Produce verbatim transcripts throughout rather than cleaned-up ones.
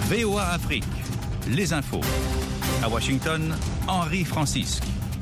V O A Afrique, les infos. À Washington, Henri Francisque.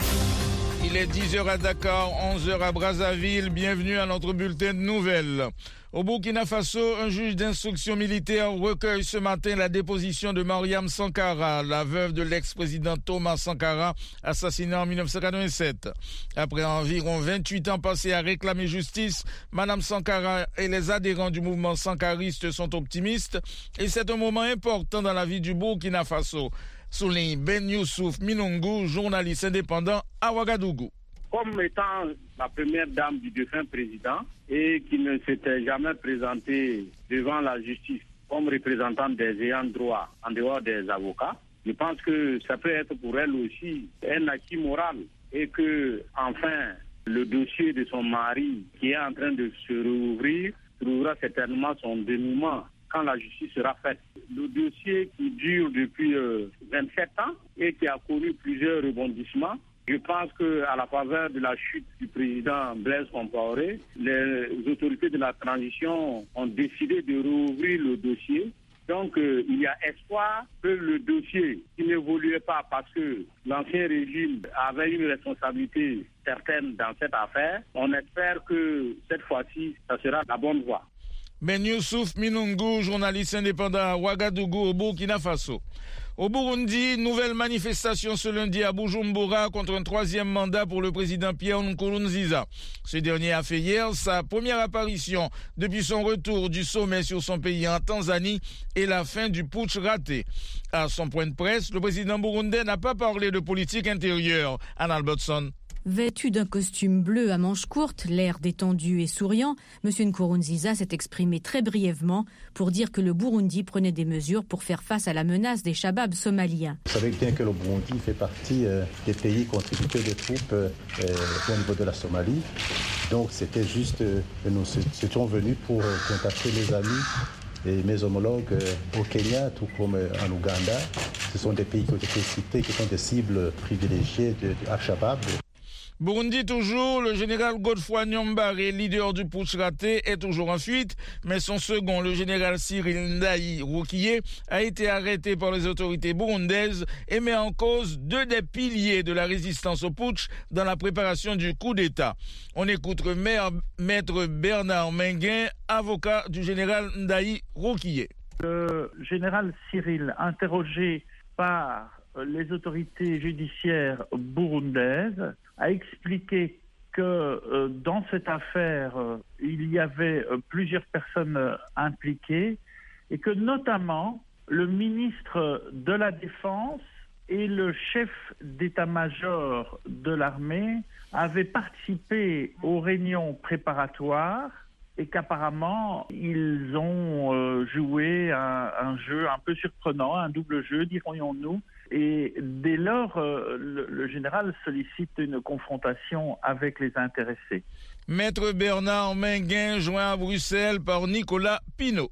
Il est dix heures à Dakar, onze heures à Brazzaville. Bienvenue à notre bulletin de nouvelles. Au Burkina Faso, un juge d'instruction militaire recueille ce matin la déposition de Mariam Sankara, la veuve de l'ex-président Thomas Sankara, assassiné en dix-neuf cent quatre-vingt-sept. Après environ vingt-huit ans passés à réclamer justice, Madame Sankara et les adhérents du mouvement sankariste sont optimistes et c'est un moment important dans la vie du Burkina Faso, souligne Ben Youssouf Minungu, journaliste indépendant à Ouagadougou. Comme étant la première dame du défunt président et qui ne s'était jamais présentée devant la justice comme représentante des ayants droit en dehors des avocats, je pense que ça peut être pour elle aussi un acquis moral et que, enfin, le dossier de son mari qui est en train de se rouvrir trouvera certainement son dénouement quand la justice sera faite. Le dossier qui dure depuis euh, vingt-sept ans et qui a connu plusieurs rebondissements, je pense qu'à la faveur de la chute du président Blaise Compaoré, les autorités de la transition ont décidé de rouvrir le dossier. Donc euh, il y a espoir que le dossier qui n'évoluait pas parce que l'ancien régime avait une responsabilité certaine dans cette affaire, on espère que cette fois-ci, ça sera la bonne voie. Ben Youssouf Minungu, journaliste indépendant à Ouagadougou au Burkina Faso. Au Burundi, nouvelle manifestation ce lundi à Bujumbura contre un troisième mandat pour le président Pierre Nkurunziza. Ce dernier a fait hier sa première apparition depuis son retour du sommet sur son pays en Tanzanie et la fin du putsch raté. À son point de presse, le président burundais n'a pas parlé de politique intérieure. Anne Albertson. Vêtu d'un costume bleu à manches courtes, l'air détendu et souriant, M. Nkurunziza s'est exprimé très brièvement pour dire que le Burundi prenait des mesures pour faire face à la menace des Shabab somaliens. Vous savez bien que le Burundi fait partie euh, des pays contributeurs de troupes euh, au niveau de la Somalie. Donc c'était juste euh, que nous étions venus pour euh, contacter les amis et mes homologues euh, au Kenya, tout comme euh, en Ouganda. Ce sont des pays qui ont été cités, qui sont des cibles privilégiées de, de Al-Shabaab. Burundi toujours, le général Godefroy Niyombare, leader du putsch raté, est toujours en fuite, mais son second, le général Cyril Ndayi Rukiye, a été arrêté par les autorités burundaises et met en cause deux des piliers de la résistance au putsch dans la préparation du coup d'État. On écoute maître Bernard Menguin, avocat du général Ndayi Rukiye. Le général Cyril, interrogé par les autorités judiciaires burundaises, a expliqué que euh, dans cette affaire, euh, il y avait euh, plusieurs personnes euh, impliquées et que notamment le ministre de la Défense et le chef d'état-major de l'armée avaient participé aux réunions préparatoires et qu'apparemment, ils ont euh, joué un, un jeu un peu surprenant, un double jeu, dirons-nous. Et dès lors, euh, le, le général sollicite une confrontation avec les intéressés. Maître Bernard Menguin, joint à Bruxelles par Nicolas Pinault.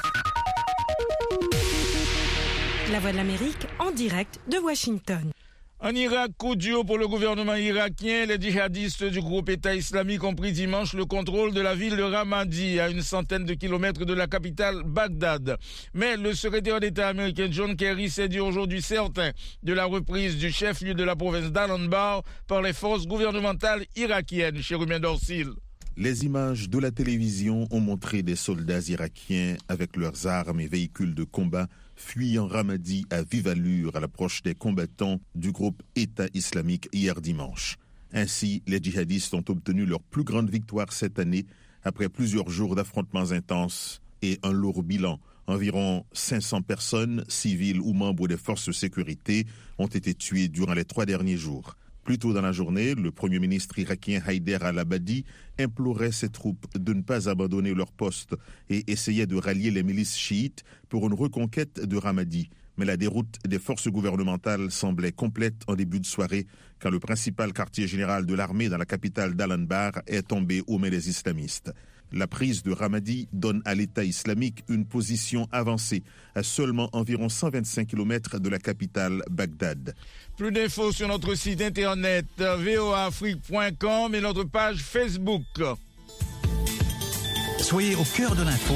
La Voix de l'Amérique, en direct de Washington. En Irak, coup dur pour le gouvernement irakien. Les djihadistes du groupe État islamique ont pris dimanche le contrôle de la ville de Ramadi, à une centaine de kilomètres de la capitale Bagdad. Mais le secrétaire d'État américain John Kerry s'est dit aujourd'hui certain de la reprise du chef-lieu de la province d'Al-Anbar par les forces gouvernementales irakiennes. Chez Rumien Dorsil. Les images de la télévision ont montré des soldats irakiens avec leurs armes et véhicules de combat fuyant Ramadi à vive allure à l'approche des combattants du groupe État islamique hier dimanche. Ainsi, les djihadistes ont obtenu leur plus grande victoire cette année après plusieurs jours d'affrontements intenses et un lourd bilan. Environ cinq cents personnes, civiles ou membres des forces de sécurité, ont été tuées durant les trois derniers jours. Plus tôt dans la journée, le premier ministre irakien Haider al-Abadi implorait ses troupes de ne pas abandonner leur poste et essayait de rallier les milices chiites pour une reconquête de Ramadi. Mais la déroute des forces gouvernementales semblait complète en début de soirée quand le principal quartier général de l'armée dans la capitale d'Al-Anbar est tombé aux mains des islamistes. La prise de Ramadi donne à l'État islamique une position avancée à seulement environ cent vingt-cinq kilomètres de la capitale Bagdad. Plus d'infos sur notre site internet v o a afrique point com et notre page Facebook. Soyez au cœur de l'info.